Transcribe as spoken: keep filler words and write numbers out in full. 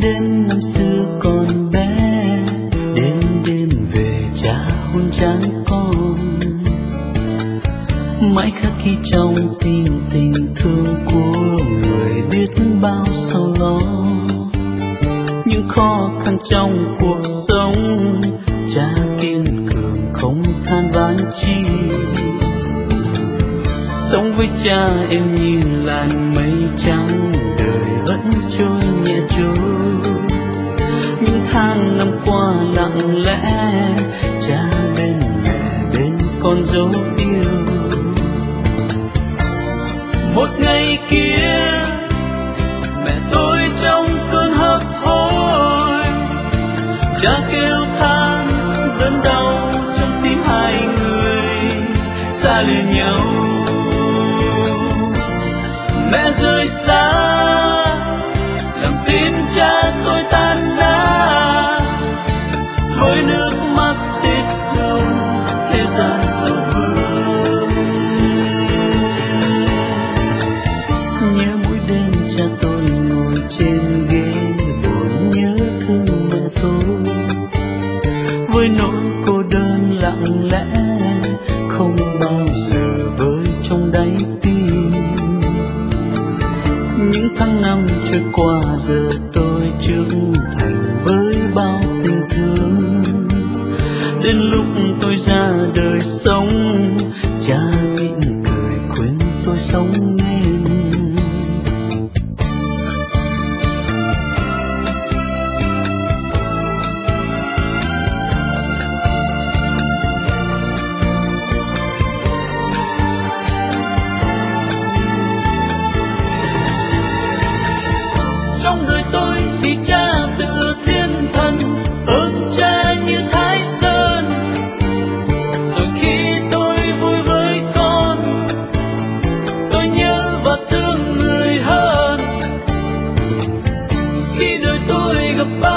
đến năm xưa còn bé, đêm đêm về cha hôn trán con, mãi khắc ghi trong tim tình thương của người biết bao sầu lo. Những khó khăn trong cuộc sống, cha kiên cường không than vãn chi. Sống với cha em như làn mây trắng, đời vẫn trôi nhẹ trôi. Những tháng năm qua lặng lẽ, cha bên mẹ bên con dấu yêu. Một ngày kia mẹ tôi trong cơn hấp hối, cha kêu than đớn đau trong tim hai người xa lìa nhau. Mẹ rời xa, làm tim cha tôi tan nát, với nước mắt tiếc thương thế gian sầu vương. Nhớ mỗi đêm cha tôi ngồi trên ghế buồn nhớ thương mẹ tôi, với nỗi cô đơn lặng lẽ không bao giờ vơi trong đáy tim. Những tháng năm trôi qua giờ tôi trưởng thành với bao tình thương. Đến lúc tôi ra đời sống, cha mỉm cười khuyên tôi sống nên. Trong đời tôi thì cha tự thiên thần, ơn cha như Thái Sơn. Rồi khi tôi vui với con, tôi nhớ và thương người hơn. Khi đời tôi gặp